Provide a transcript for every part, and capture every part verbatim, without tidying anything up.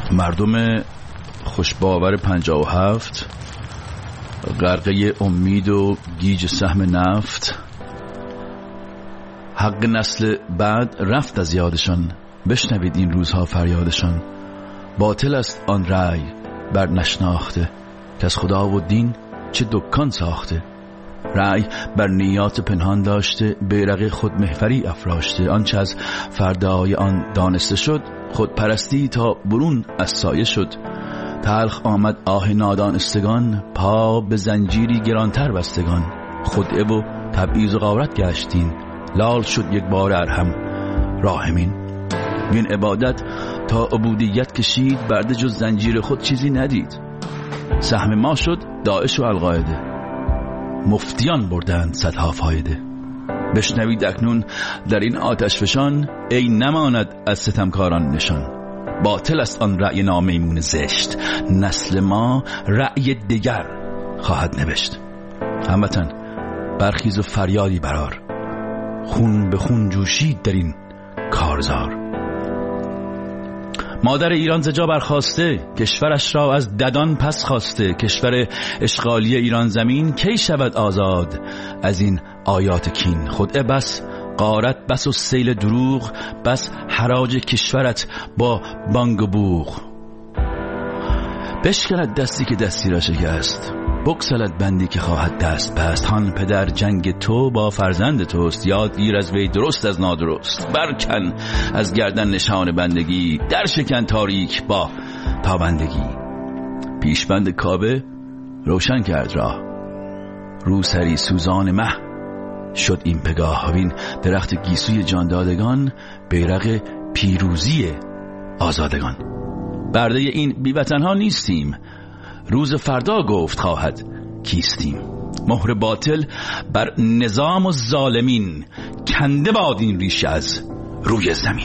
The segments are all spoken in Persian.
مردم خوشباور پنجاه و هفت، غرقه امید و گیج سهم نفت، حق نسل بعد رفت از یادشان. بشنوید این روزها فریادشان. باطل است آن رأی بر نشناخته، که از خدا و دین چه دکان ساخته. رأی بر نیات پنهان داشته، بیرق خود محوری افراشته. آنچه از فردای آن دانسته شد، خود پرستی تا برون از سایه شد. تلخ آمد آه نادانستگان، پا به زنجیری گرانتر بستگان. خدعه و تبعیض و غارت گشتین، لال شد یک بار ارحم راحمین. بین عبادت تا عبودیت کشید، برده جز زنجیر خود چیزی ندید. سهم ما شد داعش و القاعده، مفتیان بردند صدها فایده. بشنوید اکنون در این آتش فشان، ای نماند از ستمکاران نشان. باطل است آن رأی نامیمون زشت، نسل ما رأی دیگر خواهد نوشت. هموطن برخیز و فریادی برار، خون به خون جوشید در این کارزار. مادر ایران زجا برخواسته، کشورش را از ددان پس خواسته. کشور اشغالی ایران زمین کی شود آزاد از این آیات کین. خدعه بس، غارت بس و سیل دروغ بس، حراج کشورت با بانگ و بوق. بشکند دستی که دستی را شکست، بگسلد بندی که خواهد دست بست. هان پدر جنگ تو با فرزند توست، یاد گیر از وی درست از نادرست. برکن از گردن نشان بندگی، در شکن تاریک با تابندگی. پیشبند کعبه روشن کرد راه، رو سری سوزان مه شد این پگاه. وین درخت گیسوی جاندادگان، بیرق پیروزی آزادگان. برده این بیوطنها نیستیم، روز فردا گفت خواهد کیستیم. مهر باطل بر نظام و ظالمین، کنده باد این ریشه از روی زمین.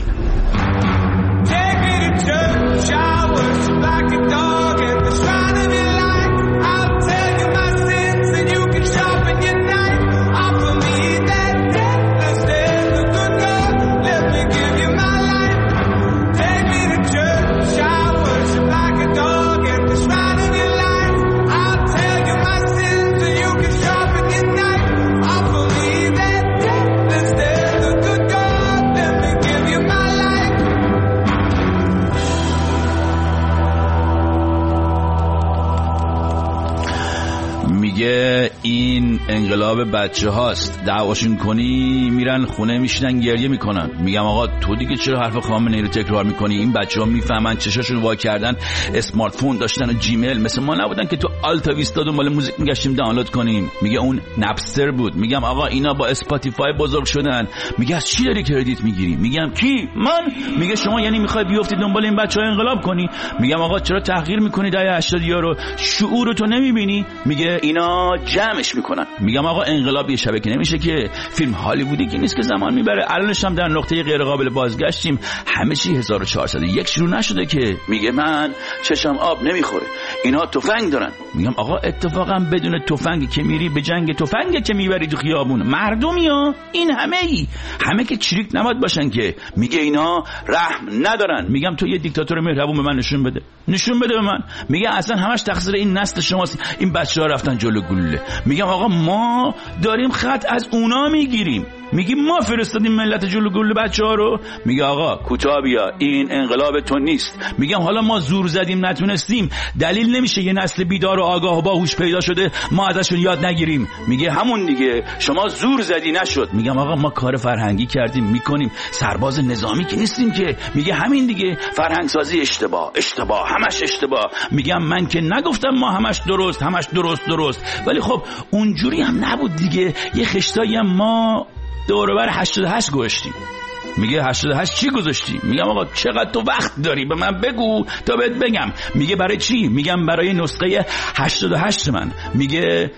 میگه این انقلاب بچه هاست، دعواشون کنی میرن خونه میشینن گریه میکنن. میگم آقا تو دیگه چرا حرف خامنه‌ای رو تکرار میکنی؟ این بچه ها میفهمن، چشاشون وا کردن، اسمارت فون داشتن و جیمیل، مثل ما نبودن که تو آلتا ویستا دنبال موزیک میگشتیم دانلود کنیم. میگه اون نپستر بود. میگم آقا اینا با اسپاتیفای بزرگ شدن. میگه از چی داری کردیت میگیری؟ میگم کی؟ من. میگه شما یعنی میخوای بیفتی دنبال این بچه‌ها انقلاب کنی؟ میگم آقا چرا تحقیر میکنی دهه هشتاد رو؟ شعور تو نمیبینی؟ میگه اینا جمعش میکنن. میگم آقا انقلاب یه شبکه نمیشه که، فیلم هالیوودی که نیست که زمان میبره. الانش هم در نقطه غیر قابل بازگشتیم، همه چی هزار و چهارصد و یک شروع نشده که. میگه من چشم آب نمیخوره، اینا تفنگ دارن. میگم آقا اتفاقا بدون تفنگ که میری به جنگ، تفنگ که میبری تو خیابون، مردمی ها این همه ای همه که چریک نباید باشن که. میگه اینا رحم ندارن. میگم تو یه دیکتاتور مهربون به من نشون بده، نشون بده به من. میگه اصلا همش تقصیر این نسل شماست، این بچه‌ها رفتن جلو گلوله. میگم آقا ما داریم خط از اونا میگیریم، میگیم ما فرستادیم ملت جلو گلوله بچه‌ها رو. میگه آقا کوتاه بیا، این انقلاب تو نیست. میگم حالا ما زور زدیم نتونستیم، دلیل نمیشه یه نسل بیدار و آگاه و باهوش پیدا شده ما ازشون یاد نگیریم. میگه همون دیگه، شما زور زدی نشد. میگم آقا ما کار فرهنگی کردیم میکنیم، سرباز نظامی که نیستیم که. میگه همین دیگه، فرهنگ سازی اشتباه اشتباه همش اشتباه. میگم من که نگفتم ما همش درست همش درست درست، ولی خب اونجوری هم نبود دیگه. یه خشتایی هم ما دور و بر هشتاد و هشت گذاشتیم. میگه هشتاد و هشت چی گذاشتی؟ میگم آقا چقدر تو وقت داری به من بگو تا بهت بگم. میگه برای چی؟ میگم برای نسخه هشتاد و هشت من. میگه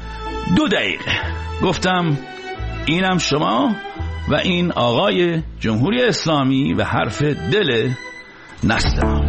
دو دقیقه. گفتم اینم شما و این آقای جمهوری اسلامی و حرف دل نسل ما.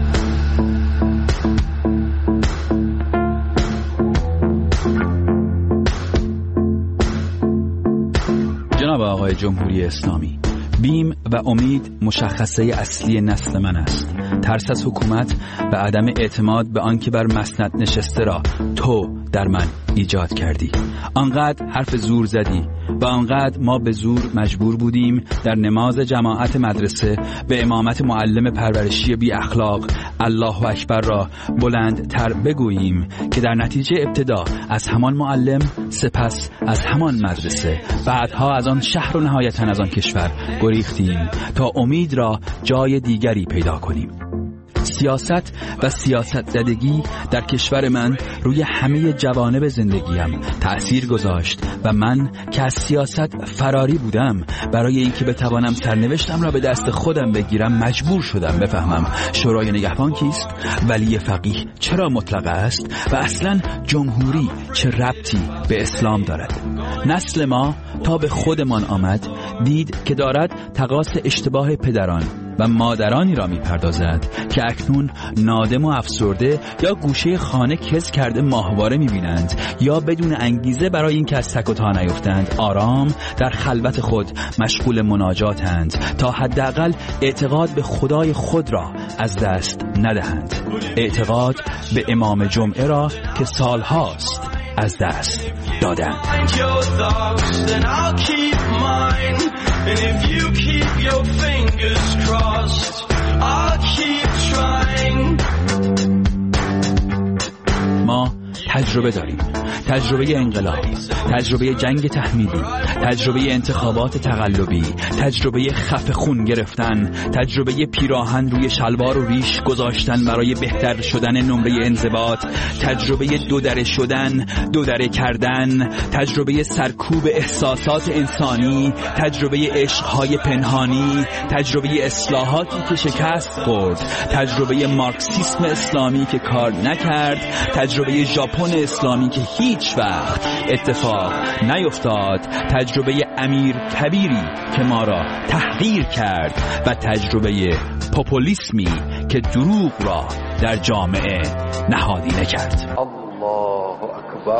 جناب آقای جمهوری اسلامی، بیم و امید مشخصه اصلی نسل من است. ترس از حکومت و عدم اعتماد به آنکه بر مسند نشسته را تو در من ایجاد کردی. آنقدر حرف زور زدی و آنقدر ما به زور مجبور بودیم در نماز جماعت مدرسه به امامت معلم پرورشی بی اخلاق الله اکبر را بلند تر بگوییم که در نتیجه ابتدا از همان معلم، سپس از همان مدرسه، بعدها از آن شهر و نهایتاً از آن کشور گریختیم تا امید را جای دیگری پیدا کنیم. سیاست و سیاست زدگی در کشور من روی همه جوانب زندگیم تأثیر گذاشت و من که از سیاست فراری بودم برای اینکه بتوانم سرنوشتم را به دست خودم بگیرم مجبور شدم بفهمم شورای نگهبان کیست، ولی فقیه چرا مطلق است و اصلا جمهوری چه ربطی به اسلام دارد. نسل ما تا به خودمان آمد دید که دارد تقاص اشتباه پدران و مادرانی را میپردازد که اکنون نادم و افسرده یا گوشه خانه کز کرده ماهواره میبینند یا بدون انگیزه برای اینکه از تک و تا نیفتند آرام در خلوت خود مشغول مناجاتند تا حداقل اعتقاد به خدای خود را از دست ندهند، اعتقاد به امام جمعه را که سالهاست از دست دادند. And if you keep your fingers crossed, I'll keep trying. ما تجربه داریم، تجربه انقلاب، تجربه جنگ تحمیلی، تجربه انتخابات تقلبی، تجربه خف خون گرفتن، تجربه پیراهن روی شلوار و ریش گذاشتن برای بهتر شدن نمره انضباط، تجربه دودره شدن، دودره کردن، تجربه سرکوب احساسات انسانی، تجربه عشقهای پنهانی، تجربه اصلاحاتی که شکست خورد، تجربه مارکسیسم اسلامی که کار نکرد، تجربه ژاپن اسلامی که هیچ وقت اتفاق نیفتاد، تجربه امیر کبیری که ما را تحقیر کرد و تجربه پوپولیسمی که دروغ را در جامعه نهادینه کرد. الله اکبر،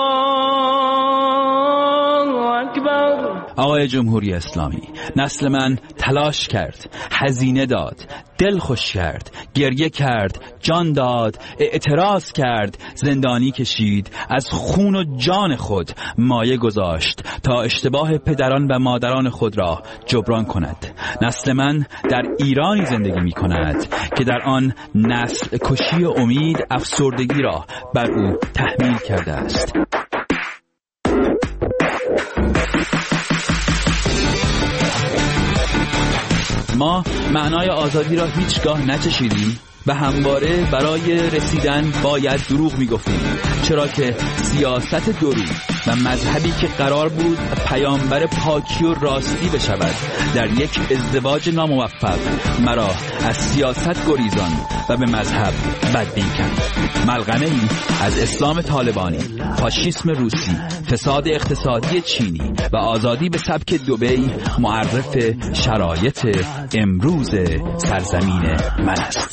الله اکبر. آقای جمهوری اسلامی، نسل من تلاش کرد، هزینه داد، دل خوش کرد، گریه کرد، جان داد، اعتراض کرد، زندانی کشید، از خون و جان خود مایه گذاشت تا اشتباه پدران و مادران خود را جبران کند. نسل من در ایرانی زندگی می کند که در آن نسل کشی امید افسردگی را بر او تحمیل کرده است. ما معنای آزادی را هیچگاه نچشیدیم و همواره برای رسیدن باید دروغ میگفتیم، چرا که سیاست دروغ و مذهبی که قرار بود پیامبر پاکی و راستی بشود در یک ازدواج ناموفق مرا از سیاست گریزان و به مذهب بدبین کرد. ملغمه‌ای از اسلام طالبانی، فاشیسم روسی، فساد اقتصادی چینی و آزادی به سبک دبی معرف شرایط امروز سرزمین من است.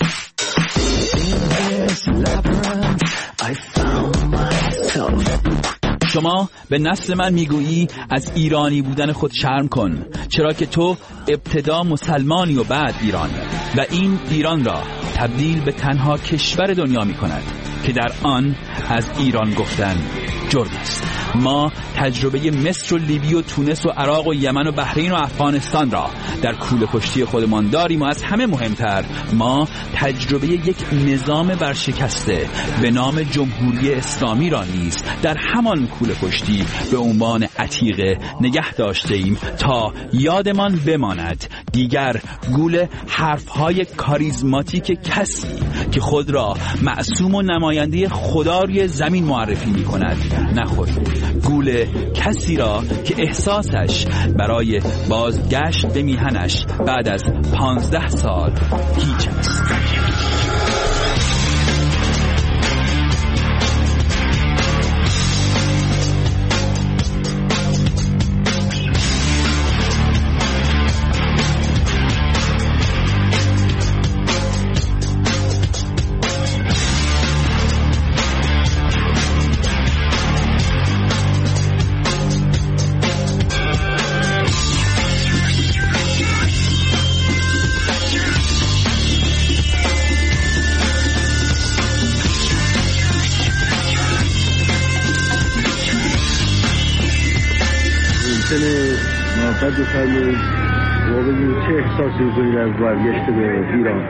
شما به نسل من میگویی از ایرانی بودن خود شرم کن، چرا که تو ابتدا مسلمانی و بعد ایرانی و این ایران را تبدیل به تنها کشور دنیا می کند که در آن از ایران گفتن جرم است. ما تجربه مصر و لیبی و تونس و عراق و یمن و بحرین و افغانستان را در کوله پشتی خودمان داریم و از همه مهمتر ما تجربه یک نظام برشکسته به نام جمهوری اسلامی را نیز در همان کوله پشتی به عنوان عتیقه نگه داشته ایم تا یادمان بماند دیگر گول حرفهای کاریزماتیک کسی که خود را معصوم و نماینده خدا روی زمین معرفی می کند نخوریم. گول کسی را که احساسش برای بازگشت به میهنش بعد از پانزده سال هیچ است. محبت بفرمایید و بگید چه احساسی می‌کنید از برگشت به ایران؟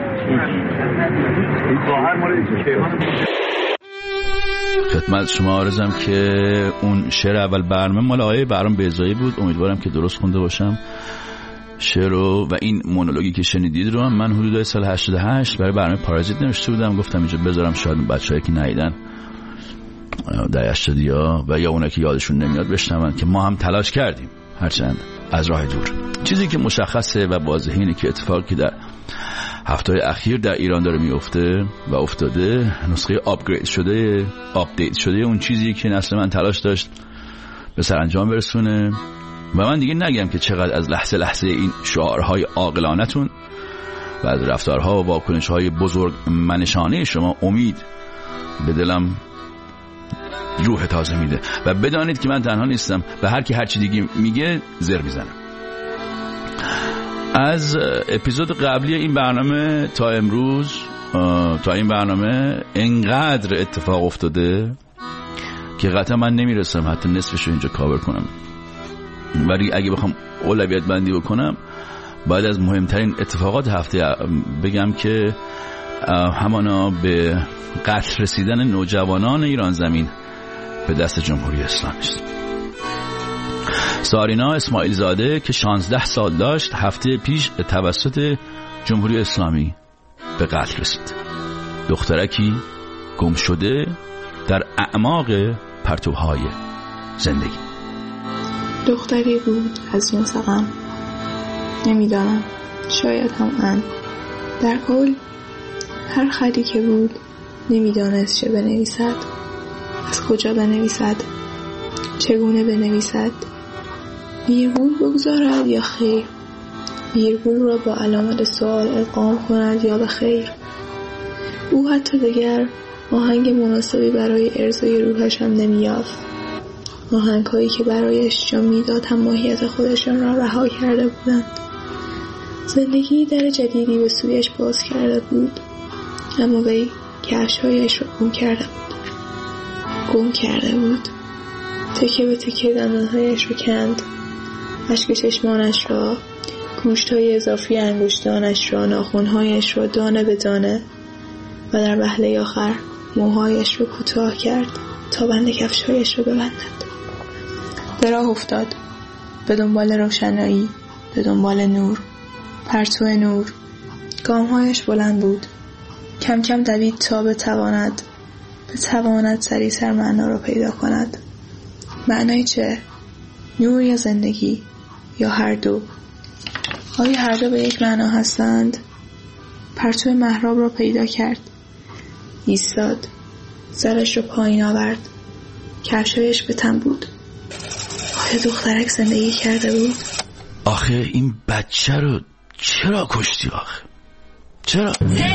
خدمت شما عرضم که اون شعر اول برنامه مال آقای بهرام بیضایی بود. امیدوارم که درست خونده باشم شعر رو. و این مونولوگی که شنیدید رو هم من حدود سال هشتاد و هشت برای برنامه پارازیت نوشته بودم. گفتم اینجا بذارم شاید بچه‌ای که ندیدن در هشتادیا و یا اونایی که یادشون نمیاد بشنون که ما هم تلاش کردیم هرچند از راه دور. چیزی که مشخصه و واضحه اینه که اتفاقی که در هفته‌های اخیر در ایران داره میفته و افتاده نسخه آپگرید شده آپدیت شده اون چیزی که نسل من تلاش داشت به سرانجام برسونه. و من دیگه نگم که چقدر از لحظه لحظه این شعارهای عاقلانتون و از رفتارها و واکنش‌های بزرگ منشانه شما امید به دلم روح تازه میده. و بدانید که من تنها نیستم و هر کی هر چی دیگه میگه زر میزنه. از اپیزود قبلی این برنامه تا امروز تا این برنامه انقدر اتفاق افتاده که قطعا من نمیرسم حتی نصفش رو اینجا کاور کنم. ولی اگه بخوام اولویت بندی بکنم باید از مهمترین اتفاقات هفته بگم که همانا به قتل رسیدن نوجوانان ایران زمین به دست جمهوری اسلامی است. سارینا اسماعیل زاده که شانزده سال داشت هفته پیش توسط جمهوری اسلامی به قتل رسید. دخترکی گم شده در اعماق پرتوهای زندگی. دختری بود از جنس غم، نمیدانم، شاید هم ان. در کل هر خطی که بود نمیدانست چه بنویسد، از کجا بنویسد، چگونه بنویسد، ویرگول بگذارد یا خیر، ویرگول را با علامت سوال ادغام کند یا به خیر. او حتی دیگر آهنگ مناسبی برای ارضای روحش هم نمی‌یافت. آهنگ‌هایی که برایش جا میداد هم ماهیت خودشان را رها کرده بودند. زندگی در جدیدی به سویش باز کرده بود، اما وی کفش‌هایش را گم کرده بود. گم کرده بود. تکه به تکه دندان‌هایش را کند، اشک چشمانش را، گوشت‌های اضافی انگشتانش را، ناخن‌هایش را دانه به دانه و در وهله آخر موهایش را کوتاه کرد تا بند کفش‌هایش را ببندد. به راه افتاد، به دنبال روشنایی، به دنبال نور، پرتو نور. گام‌هایش بلند بود، کم کم دوید تا بتواند بتواند سریع‌تر معنا را پیدا کند. معنای چه؟ نور یا زندگی یا هر دو؟ آیا هر دو به یک معنا هستند؟ پرتو محراب را پیدا کرد، ایستاد، سرش را پایین آورد، کفشایش به تن بود. آیا دخترک زندگی کرده بود؟ آخه این بچه رو چرا کشتی آخه؟ چرا؟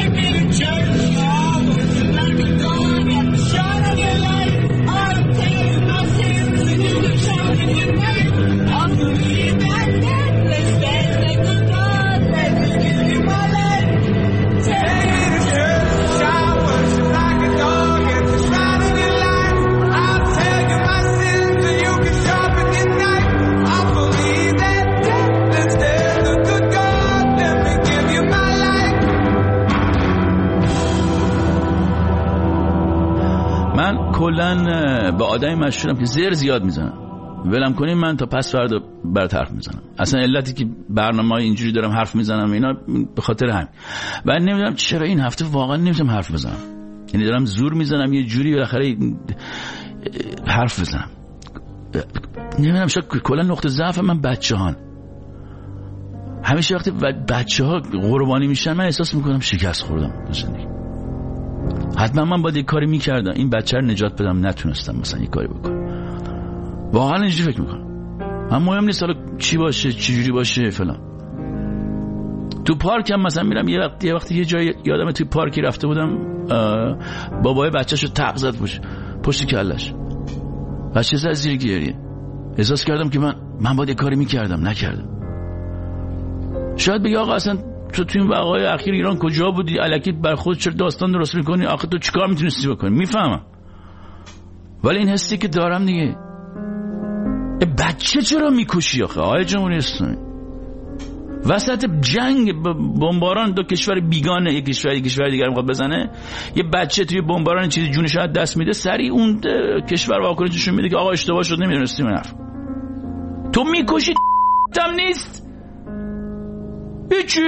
من کلن با آدمی مشهورم که زر زیاد میزنم. ولم کنیم من تا پس فردا برات حرف میزنم. اصلا علتی که برنامه‌های اینجوری دارم حرف میزنم اینا به خاطر همین. و نمیدونم چرا این هفته واقعا نمیتونم حرف بزنم. یعنی دارم زور میزنم یه جوری بالاخره حرف بزنم. نمیدونم شاید کلا نقطه ضعف من بچه‌هان. همیشه وقتی بچه‌ها قربانی میشن من احساس میکنم شکست خوردم تو زندگی. حتما من باید یک کاری میکردم این بچه رو نجات بدم، نتونستم مثلا یک کاری بکنم. واقعا اینجوری فکر میکنم. من مهم نیست حالا چی باشه چی جوری باشه فلان. تو پارک هم مثلا میرم یه وقت یه وقتی یه جای یادم توی پارکی رفته بودم بابای بچه‌شو تق زد پشت پشت کلش. بچه زد زیر گریه. احساس کردم که من من باید یک کاری میکردم نکردم. شاید بگی آقا اصلا تو تو این وقایع اخیر ایران کجا بودی؟ الکی بر خود چرا داستان درست میکنی؟ آخه تو چیکار میتونستی بکنی؟ میفهمم. ولی این حسی که دارم دیگه بچه چرا میکشی آخه آقای جمهوری اسلامی؟ وسط جنگ بمباران دو کشور بیگانه، یک کشور یک کشور دیگر میخواد بزنه، یه بچه توی بمباران چیزی جونش از دست میده، سریع اون کشور واکنششون میده که آقا اشتباه شد نمیدونستیم حرف. تو میکشی تم نیست هیچی.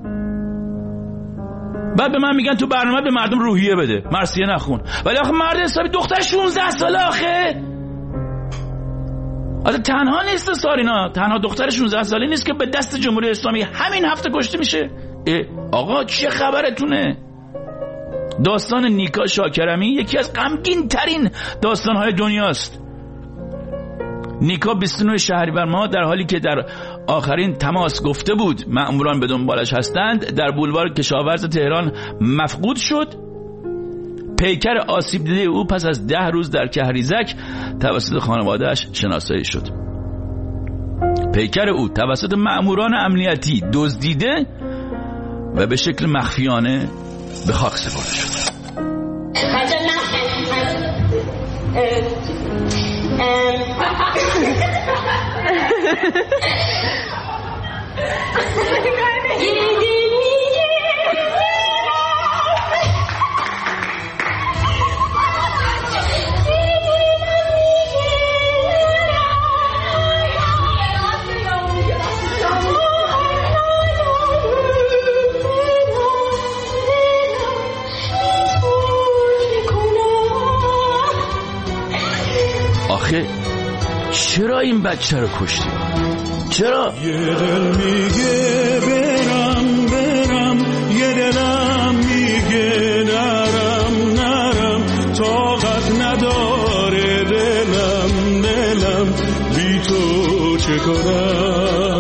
بعد به من میگن تو برنامه به مردم روحیه بده، مرثیه نخون. ولی آخه مرد حسابی دختر شانزده ساله آخه. آخه تنها نیست سارینا، تنها دختر شانزده ساله نیست که به دست جمهوری اسلامی همین هفته کشته میشه. آقا چه خبرتونه؟ داستان نیکا شاکرمی یکی از غمگین ترین داستانهای دنیاست. نیکا بیست و نه شهریور ماه در حالی که در آخرین تماس گفته بود مأموران به دنبالش هستند، در بولوار کشاورز تهران مفقود شد. پیکر آسیب دیده او پس از ده روز در کهریزک توسط خانواده‌اش شناسایی شد. پیکر او توسط مأموران امنیتی دزدیده و به شکل مخفیانه به خاک سپرده شد. آخه چرا این بچه رو کشتی؟ چرا؟ یه دل میگه برم برم، یه دلم میگه نرم نرم، طاقت نداره دلم دلم بی تو چه کنم.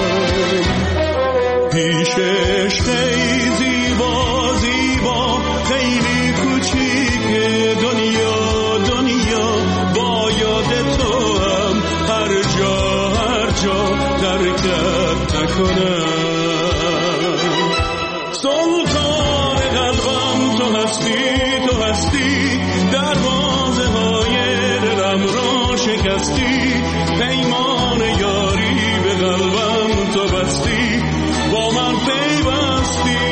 پیشش خیلی زیبا زیبا خیلی کوچیکه دنیا دنیا، با یاد تو هم هر جا هر جا ترکت نکنم. سلطان قلبم تو هستی تو هستی، دروازه های دلم را شکستی، پیمان یاری به قلبم تو بستی، با من پیوستی.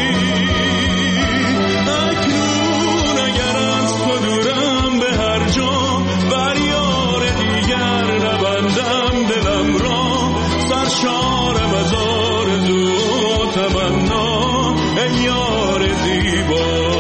اکنون اگر از تو دورم به هر جا، بر یار دیگر نبندم دلم را، سرشارم از آرزو و تمنا ای یار زیبا.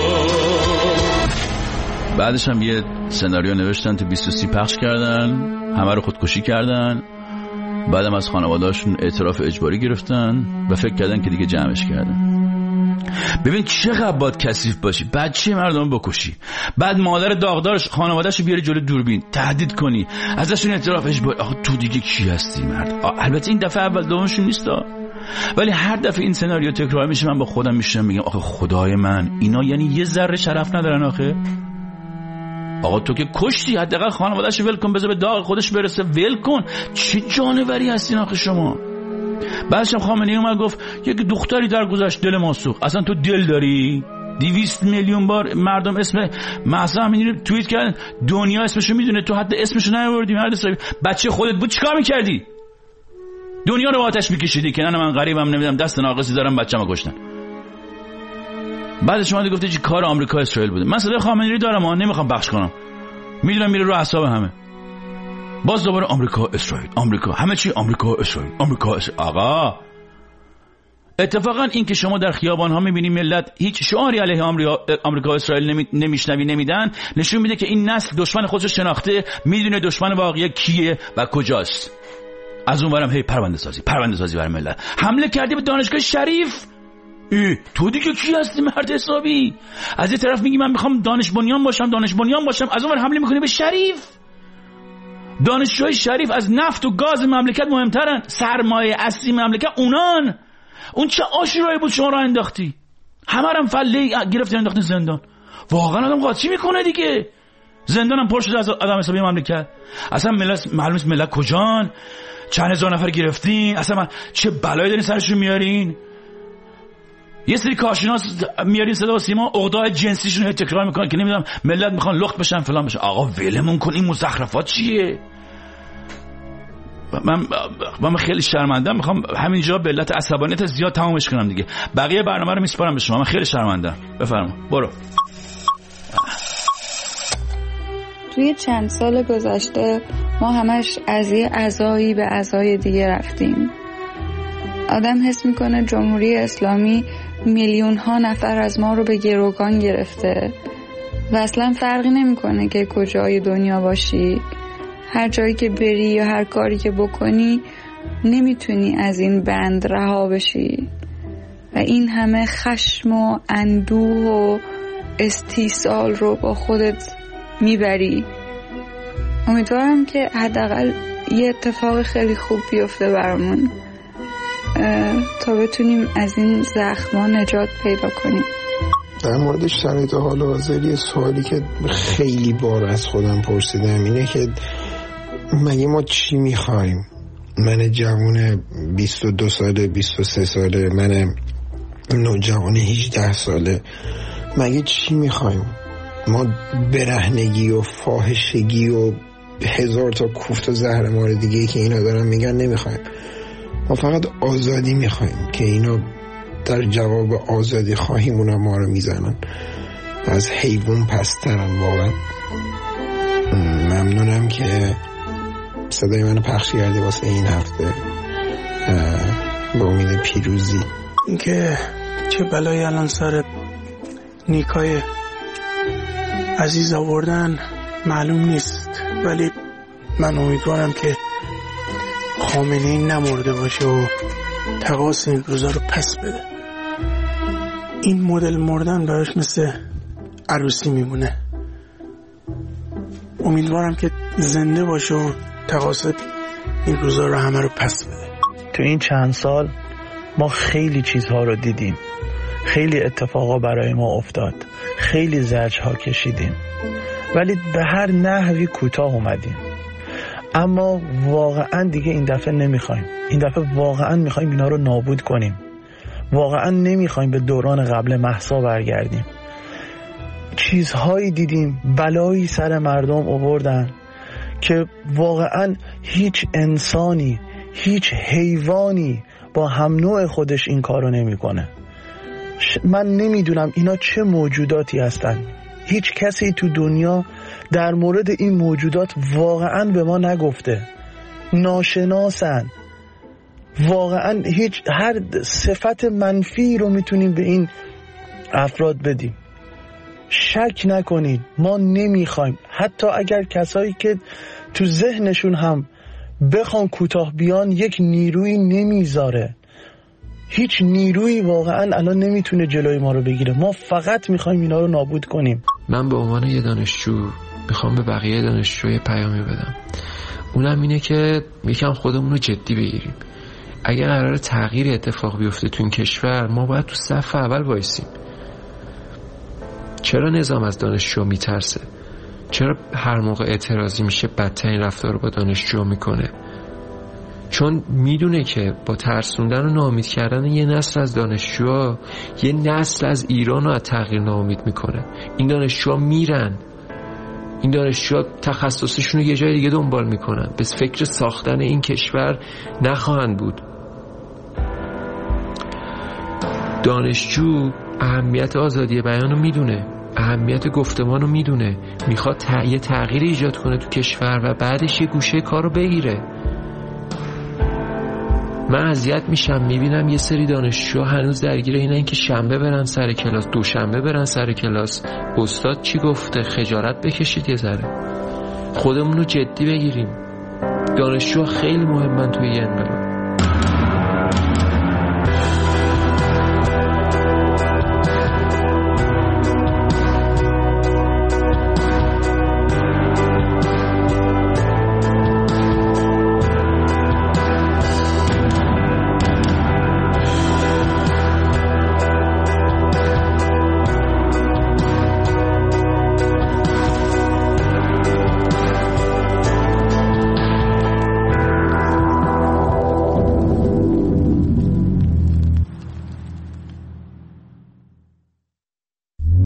بعدش هم یه سناریو نوشتن تو بیست و سی پخش کردن، همه رو خودکشی کردن. بعدم از خانواده‌هاشون اعتراف اجباری گرفتن و فکر کردن که دیگه جمعش کردن. ببین چقدر باید کثیف باشی بچه مردم بکشی، بعد مادر داغدارش خانواده‌شو بیاری جلوی دوربین تهدید کنی، ازشون اعتراف اجباری. آخه تو دیگه کی هستی مرد؟ البته این دفعه اول دومشون نیستا، ولی هر دفعه این سناریو تکرار میشه من با خودم میشم میگم آخه خدای من اینا یعنی یه ذره شرف ندارن آخه. آقا تو که کشتی، حداقل خانواده‌اش ول کن، بذار به داغ خودش برسه، ول کن. چه جانوری هستین آخه شما؟ بعدش هم خامنه‌ای اومد گفت یک دختری درگذشت دل ما سوخت. اصلا تو دل داری؟ دویست میلیون بار مردم اسم مهسا امینی رو توییت کردن، دنیا اسمشو میدونه، تو حتی اسمشو نیاوردی. مرد حسابی بچه خودت بود چیکار میکردی؟ دنیا رو آتش میکشیدی که نه من غریبم نمیدم دست ناقصی دارم بچه‌مو کشتن. بعدش اومد گفت چی کار آمریکا اسرائیل بوده. من صدای خامنه‌ای دارم اما نمیخوام پخش کنم، میدونم میره رو اعصاب همه. باز دوباره آمریکا اسرائیل آمریکا، همه چی آمریکا اسرائیل آمریکا اسرائیل. آقا اتفاقا این که شما در خیابان ها میبینی ملت هیچ شعاری علیه آمریکا اسرائیل نمی... نمیشنوی نمیدن، نشون میده که این نسل دشمن خودش شناخته، میدونه دشمن واقعی کیه و کجاست. از اونورم هی پرونده سازی پرونده سازی برای ملت. حمله کردی به دانشگاه شریف. ای تو دیگه کی هستی مرد حسابی؟ از یه طرف میگی من میخوام دانش بنیان باشم دانش بنیان باشم، از اونور حمله میکنی به شریف. دانشجوهای شریف از نفت و گاز مملکت مهمترن، سرمایه اصلی مملکت اونان. اون چه آشورایی بود شما را انداختی، همه هم فله گرفتی انداختی زندان. واقعا آدم قاطی میکنه دیگه. زندانم پر شده از آدم حسابی مملکت. اصلا ملت معلوم نیست ملت کجان، چند هزار نفر گرفتین، اصلا چه بلایی دارین سرشون میارین. یه سری کارشناس میارین صدا و سیما عقده‌های جنسیشون رو تکرار میکنن که نمیدونم ملت میخوان لخت بشن فلان بشن. آقا ولمون کن، این مزخرفات چیه؟ من من خیلی شرمندم، میخوام همینجا به علت عصبانیت زیاد تمامش کنم دیگه. بقیه برنامه رو میسپارم به شما. من خیلی شرمندم. بفرما برو. توی چند سال گذشته ما همش از یه عزایی به عزای دیگه رفتیم. آدم حس میکنه جمهوری اسلامی میلیون ها نفر از ما رو به گروگان گرفته و اصلا فرقی نمیکنه که کجای دنیا باشی. هر جایی که بری یا هر کاری که بکنی نمیتونی از این بند رها بشی و این همه خشم و اندوه و استیصال رو با خودت میبری. امیدوارم که حداقل یه اتفاق خیلی خوب بیفته برامون تا بتونیم از این زخما نجات پیدا کنیم. در مورد شرایط حال حاضر سوالی که خیلی بار از خودم پرسیدم اینه که مگه ما چی میخوایم؟ من جوان بیست و دو ساله، بیست و سه ساله، من نوجوان هجده ساله، مگه چی میخوایم؟ ما برهنگی و فاحشگی و هزار تا کوفت و زهرمار دیگه که اینا دارن میگن نمیخوایم. ما فقط آزادی میخوایم که اینا در جواب آزادی خواهیمون ما رو میزنن. از حیوان پسترن واقعا. ممنونم که صدای منو پخش کردی واسه این هفته. به امید پیروزی. اینکه چه بلایی الان سر نیکای عزیز آوردن معلوم نیست، ولی من امیدوارم که خامنه‌ای نمرده باشه و تقاص این روزا رو پس بده. این مدل مردن براش مثل عروسی میمونه. امیدوارم که زنده باشه و تقاص این روزا رو همه رو پس بده. تو این چند سال ما خیلی چیزها رو دیدیم، خیلی اتفاقا برای ما افتاد، خیلی زجرها کشیدیم، ولی به هر نحوی کوتاه اومدیم. اما واقعا دیگه این دفعه نمیخوایم. این دفعه واقعا میخوایم اینا رو نابود کنیم. واقعا نمیخوایم به دوران قبل مهسا برگردیم. چیزهایی دیدیم، بلایی سر مردم آوردن که واقعا هیچ انسانی، هیچ حیوانی با هم نوع خودش این کارو نمیکنه. من نمیدونم اینا چه موجوداتی هستن. هیچ کسی تو دنیا در مورد این موجودات واقعا به ما نگفته. ناشناسن. واقعا هیچ هر صفت منفی رو میتونیم به این افراد بدیم. شک نکنید، ما نمیخوایم. حتی اگر کسایی که تو ذهنشون هم بخوان کوتاه بیان، یک نیروی نمیذاره. هیچ نیروی واقعا الان نمیتونه جلوی ما رو بگیره. ما فقط میخوایم اینا رو نابود کنیم. من به عنوان یه دانشجو میخوام به بقیه دانشجوی پیامی بدم. اونم اینه که یکم خودمون رو جدی بگیریم. اگر قرار تغییر اتفاق بیفته تو این کشور، ما باید تو صف اول وایسیم. چرا نظام از دانشجو میترسه؟ چرا هر موقع اعتراضی میشه بدترین رفتار رو با دانشجو میکنه؟ چون میدونه که با ترسوندن و ناامید کردن یه نسل از دانشجوها، یه نسل از ایران رو از تغییر ناامید میکنه. این دانشجوها میرن، این دانشجوها تخصصشون رو یه جای دیگه دنبال میکنن، به فکر ساختن این کشور نخواهند بود. دانشجو اهمیت آزادی بیان رو میدونه، اهمیت گفتمان رو میدونه، میخواد ت... یه تغییر ایجاد کنه تو کشور و بعدش یه گوشه کار رو بگیره. من اذیت میشم میبینم یه سری دانشجو هنوز درگیر اینن که شنبه برن سر کلاس، دوشنبه برن سر کلاس. استاد چی گفته؟ خجالت بکشید یه ذره. خودمون رو جدی بگیریم. دانشجو خیلی مهمن توی یه انقلاب.